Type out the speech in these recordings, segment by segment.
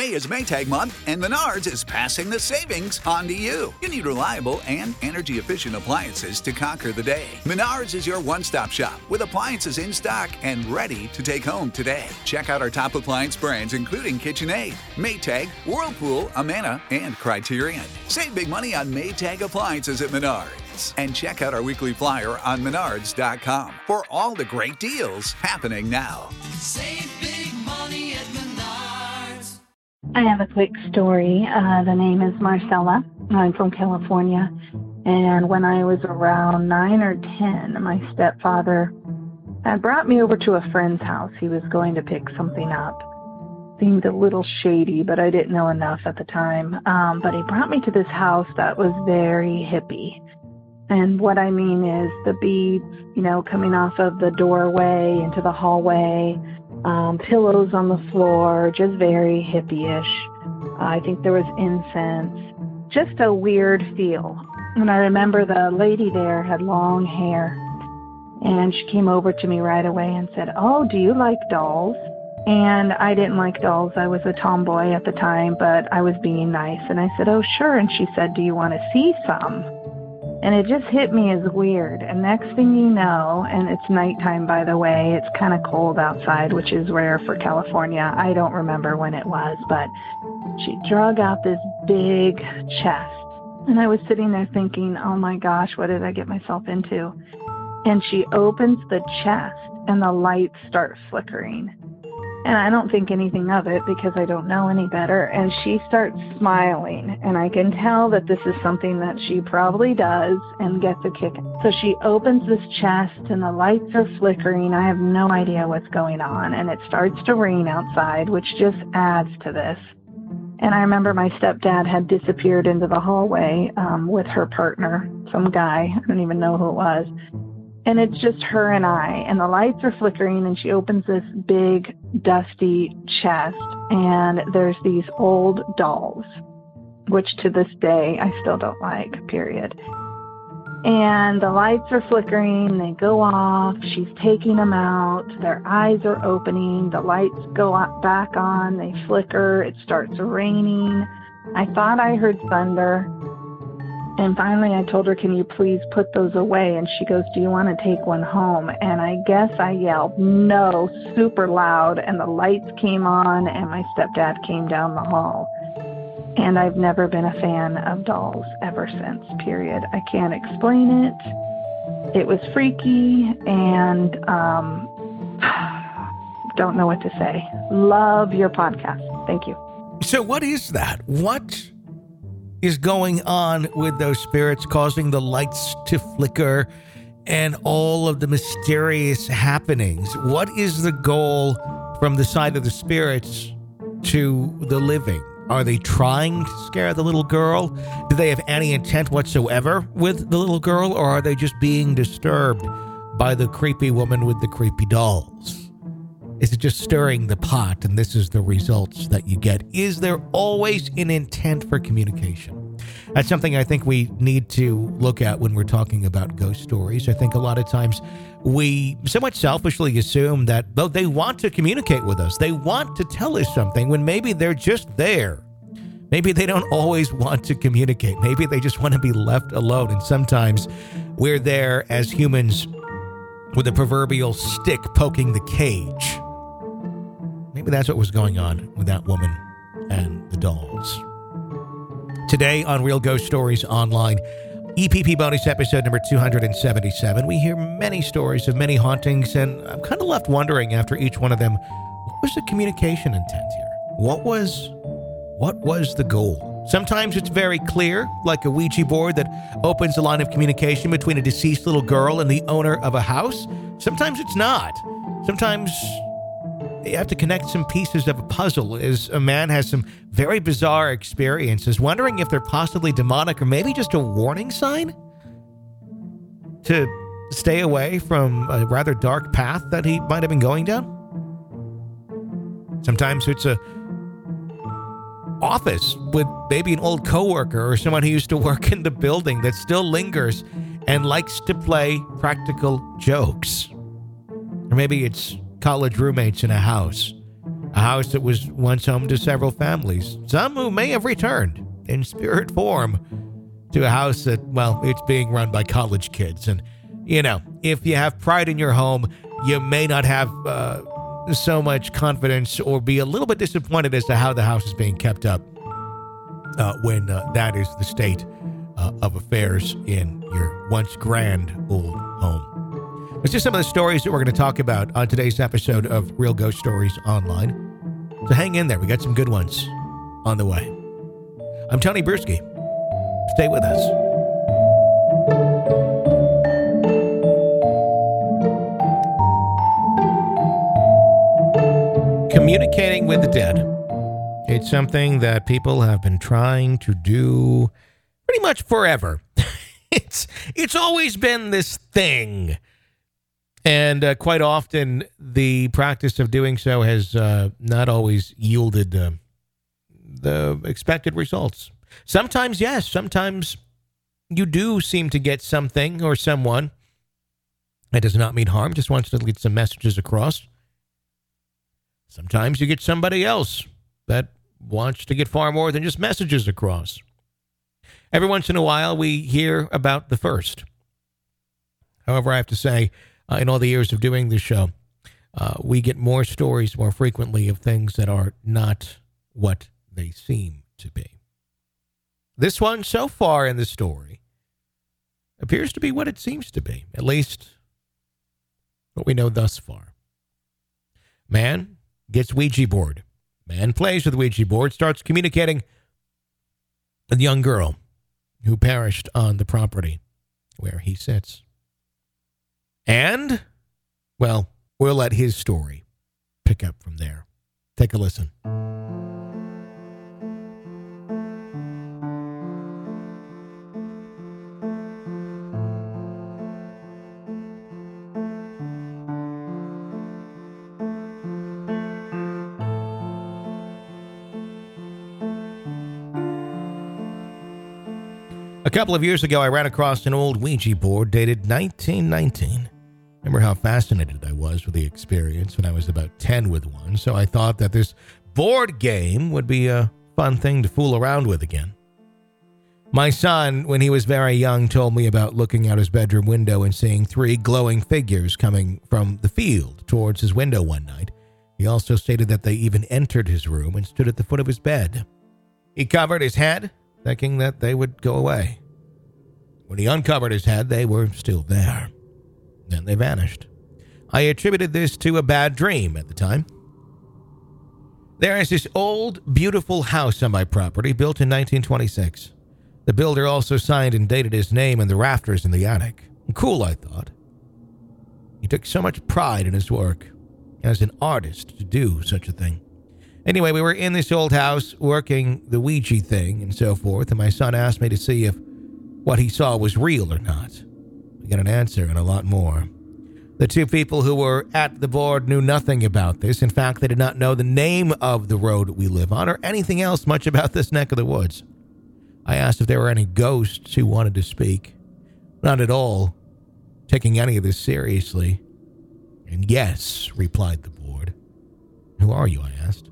May is Maytag month, and Menards is passing the savings on to you. You need reliable and energy-efficient appliances to conquer the day. Menards is your one-stop shop with appliances in stock and ready to take home today. Check out our top appliance brands, including KitchenAid, Maytag, Whirlpool, Amana, and Criterion. Save big money on Maytag appliances at Menards. And check out our weekly flyer on Menards.com for all the great deals happening now. Save big money at Menards. I have a quick story. The name is Marcella. I'm from California. And when I was around 9 or 10, my stepfather had brought me over to a friend's house. He was going to pick something up. Seemed a little shady, but I didn't know enough at the time. But he brought me to this house that was very hippie. And what I mean is the beads, coming off of the doorway into the hallway, pillows on the floor, just very hippie-ish. I think there was incense, just a weird feel. And I remember the lady there had long hair, and she came over to me right away and said, "Oh, do you like dolls?" And I didn't like dolls. I was a tomboy at the time, but I was being nice. And I said, "Oh, sure." And she said, "Do you want to see some?" And it just hit me as weird. And next thing you know, and it's nighttime, by the way, it's kind of cold outside, which is rare for California. I don't remember when it was, but she drug out this big chest. And I was sitting there thinking, oh my gosh, what did I get myself into? And she opens the chest and the lights start flickering. And I don't think anything of it because I don't know any better. And she starts smiling. And I can tell that this is something that she probably does and gets a kick. So she opens this chest and the lights are flickering. I have no idea what's going on. And it starts to rain outside, which just adds to this. And I remember my stepdad had disappeared into the hallway with her partner, some guy. I don't even know who it was. And it's just her and I, and the lights are flickering, and she opens this big, dusty chest, and there's these old dolls, which to this day I still don't like, period. And the lights are flickering, they go off, she's taking them out, their eyes are opening, the lights go back on, they flicker, it starts raining. I thought I heard thunder. And finally, I told her, "Can you please put those away?" And she goes, "Do you want to take one home?" And I guess I yelled, "No," super loud. And the lights came on, and my stepdad came down the hall. And I've never been a fan of dolls ever since, period. I can't explain it. It was freaky, and don't know what to say. Love your podcast. Thank you. So what is that? What is going on with those spirits causing the lights to flicker and all of the mysterious happenings? What is the goal from the side of the spirits to the living? Are they trying to scare the little girl? Do they have any intent whatsoever with the little girl, or are they just being disturbed by the creepy woman with the creepy dolls? Is it just stirring the pot and this is the results that you get? Is there always an intent for communication? That's something I think we need to look at when we're talking about ghost stories. I think a lot of times we somewhat selfishly assume that though they want to communicate with us, they want to tell us something when maybe they're just there. Maybe they don't always want to communicate. Maybe they just want to be left alone. And sometimes we're there as humans with a proverbial stick poking the cage. Maybe that's what was going on with that woman and the dolls. Today on Real Ghost Stories Online, EPP bonus episode number 277, we hear many stories of many hauntings, and I'm kind of left wondering after each one of them, what was the communication intent here? What was the goal? Sometimes it's very clear, like a Ouija board that opens a line of communication between a deceased little girl and the owner of a house. Sometimes it's not. Sometimes you have to connect some pieces of a puzzle as a man has some very bizarre experiences, wondering if they're possibly demonic or maybe just a warning sign to stay away from a rather dark path that he might have been going down. Sometimes it's a office with maybe an old coworker or someone who used to work in the building that still lingers and likes to play practical jokes. Or maybe it's college roommates in a house. A house that was once home to several families, some who may have returned in spirit form to a house that, well, it's being run by college kids. And, you know, if you have pride in your home, you may not have so much confidence or be a little bit disappointed as to how the house is being kept up when that is the state of affairs in your once grand old home. It's just some of the stories that we're going to talk about on today's episode of Real Ghost Stories Online. So hang in there. We got some good ones on the way. I'm Tony Bruschi. Stay with us. Communicating with the dead. It's something that people have been trying to do pretty much forever. It's always been this thing. And quite often, the practice of doing so has not always yielded the expected results. Sometimes, yes. Sometimes you do seem to get something or someone that does not mean harm, just wants to get some messages across. Sometimes you get somebody else that wants to get far more than just messages across. Every once in a while, we hear about the first. However, I have to say, in all the years of doing this show, we get more stories more frequently of things that are not what they seem to be. This one, so far in the story, appears to be what it seems to be, at least what we know thus far. Man gets Ouija board. Man plays with Ouija board, starts communicating with a young girl who perished on the property where he sits. And, well, we'll let his story pick up from there. Take a listen. A couple of years ago, I ran across an old Ouija board dated 1919. Remember how fascinated I was with the experience when I was about 10 with one, so I thought that this board game would be a fun thing to fool around with again. My son, when he was very young, told me about looking out his bedroom window and seeing 3 glowing figures coming from the field towards his window one night. He also stated that they even entered his room and stood at the foot of his bed. He covered his head, thinking that they would go away. When he uncovered his head, they were still there. Then they vanished. I attributed this to a bad dream at the time. There is this old, beautiful house on my property built in 1926. The builder also signed and dated his name in the rafters in the attic. Cool, I thought. He took so much pride in his work as an artist to do such a thing. Anyway, we were in this old house working the Ouija thing and so forth, and my son asked me to see if what he saw was real or not. We got an answer and a lot more. The 2 people who were at the board knew nothing about this. In fact, they did not know the name of the road we live on or anything else much about this neck of the woods. I asked if there were any ghosts who wanted to speak. Not at all, taking any of this seriously. And yes, replied the board. Who are you, I asked.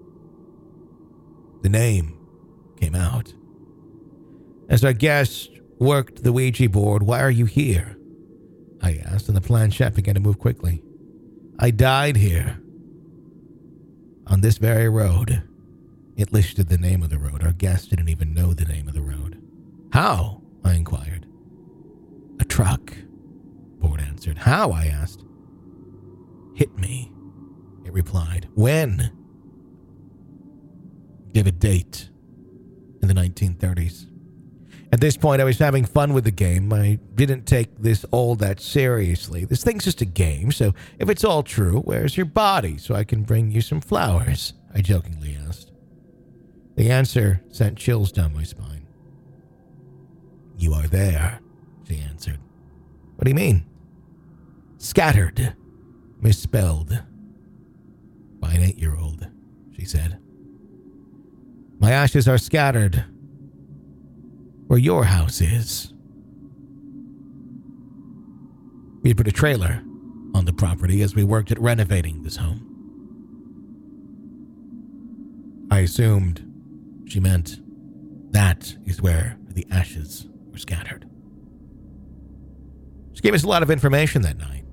The name came out. As our guest worked the Ouija board, why are you here? I asked, and the planchette began to move quickly. I died here. On this very road. It listed the name of the road. Our guest didn't even know the name of the road. How? I inquired. A truck, board answered. How? I asked. Hit me, it replied. When? Give a date. In the 1930s. At this point, I was having fun with the game. I didn't take this all that seriously. This thing's just a game, so if it's all true, where's your body so I can bring you some flowers? I jokingly asked. The answer sent chills down my spine. You are there, she answered. What do you mean? Scattered. Misspelled. By an 8-year-old, she said. My ashes are scattered where your house is. We had put a trailer on the property as we worked at renovating this home. I assumed she meant that is where the ashes were scattered. She gave us a lot of information that night.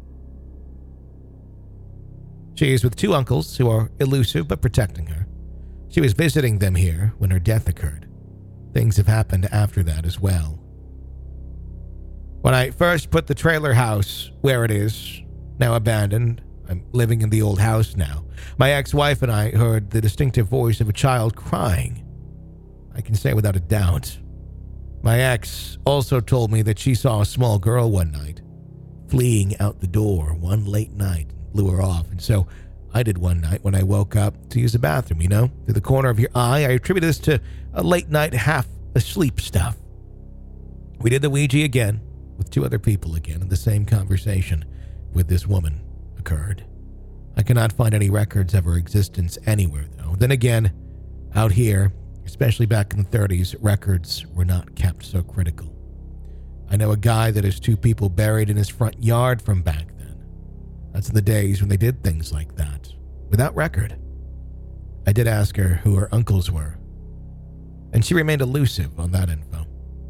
She is with two uncles who are elusive but protecting her. She was visiting them here when her death occurred. Things have happened after that as well. When I first put the trailer house where it is, now abandoned, I'm living in the old house now, my ex-wife and I heard the distinctive voice of a child crying. I can say without a doubt. My ex also told me that she saw a small girl one night, fleeing out the door one late night and blew her off. And so I did one night when I woke up to use the bathroom, through the corner of your eye. I attributed this to a late night half asleep stuff. We did the Ouija again with two other people again, and the same conversation with this woman occurred. I cannot find any records of her existence anywhere, though. Then again, out here, especially back in the 30s, records were not kept so critical. I know a guy that has two people buried in his front yard from back then. That's in the days when they did things like that, without record. I did ask her who her uncles were, and she remained elusive on that info.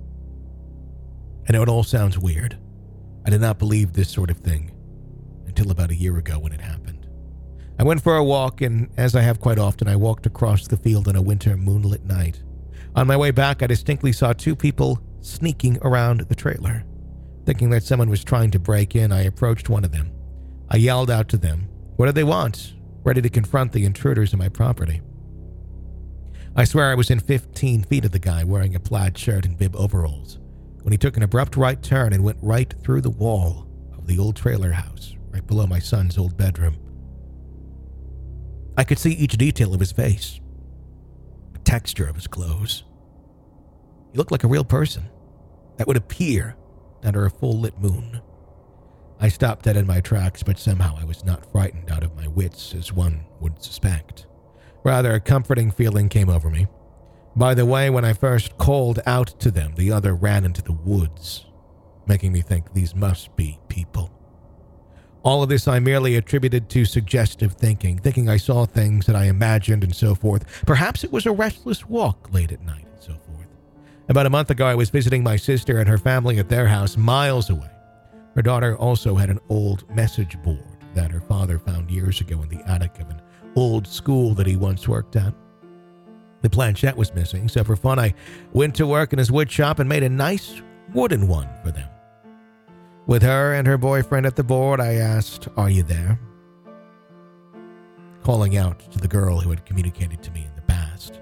I know it all sounds weird. I did not believe this sort of thing until about a year ago when it happened. I went for a walk, and as I have quite often, I walked across the field on a winter moonlit night. On my way back, I distinctly saw two people sneaking around the trailer. Thinking that someone was trying to break in, I approached one of them. I yelled out to them, "What do they want?" ready to confront the intruders in my property. I swear I was in 15 feet of the guy wearing a plaid shirt and bib overalls when he took an abrupt right turn and went right through the wall of the old trailer house, right below my son's old bedroom. I could see each detail of his face, the texture of his clothes. He looked like a real person that would appear under a full lit moon. I stopped dead in my tracks, but somehow I was not frightened out of my wits as one would suspect. Rather, a comforting feeling came over me. By the way, when I first called out to them, the other ran into the woods, making me think these must be people. All of this I merely attributed to suggestive thinking I saw things that I imagined and so forth. Perhaps it was a restless walk late at night and so forth. About a month ago, I was visiting my sister and her family at their house miles away. Her daughter also had an old message board that her father found years ago in the attic of an old school that he once worked at. The planchette was missing, so for fun, I went to work in his wood shop and made a nice wooden one for them. With her and her boyfriend at the board, I asked, "Are you there?" calling out to the girl who had communicated to me in the past.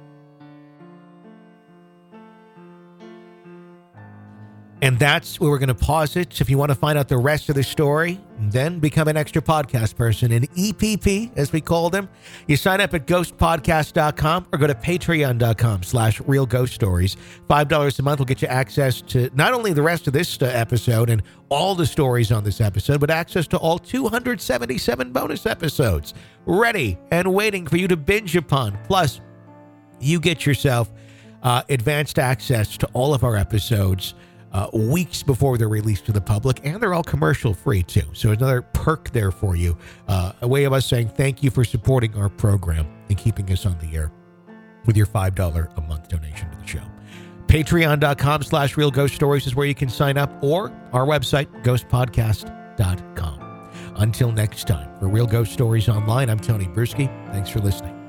And that's where we're going to pause it. So if you want to find out the rest of the story, then become an extra podcast person, an EPP, as we call them. You sign up at ghostpodcast.com or go to patreon.com/realghoststories. $5 a month will get you access to not only the rest of this episode and all the stories on this episode, but access to all 277 bonus episodes ready and waiting for you to binge upon. Plus, you get yourself advanced access to all of our episodes weeks before they're released to the public, and they're all commercial free too. So another perk there for you, a way of us saying thank you for supporting our program and keeping us on the air with your $5 a month donation to the show. Patreon.com/realghoststories is where you can sign up, or our website, ghostpodcast.com. Until next time, for Real Ghost Stories Online, I'm Tony Bruschi. Thanks for listening.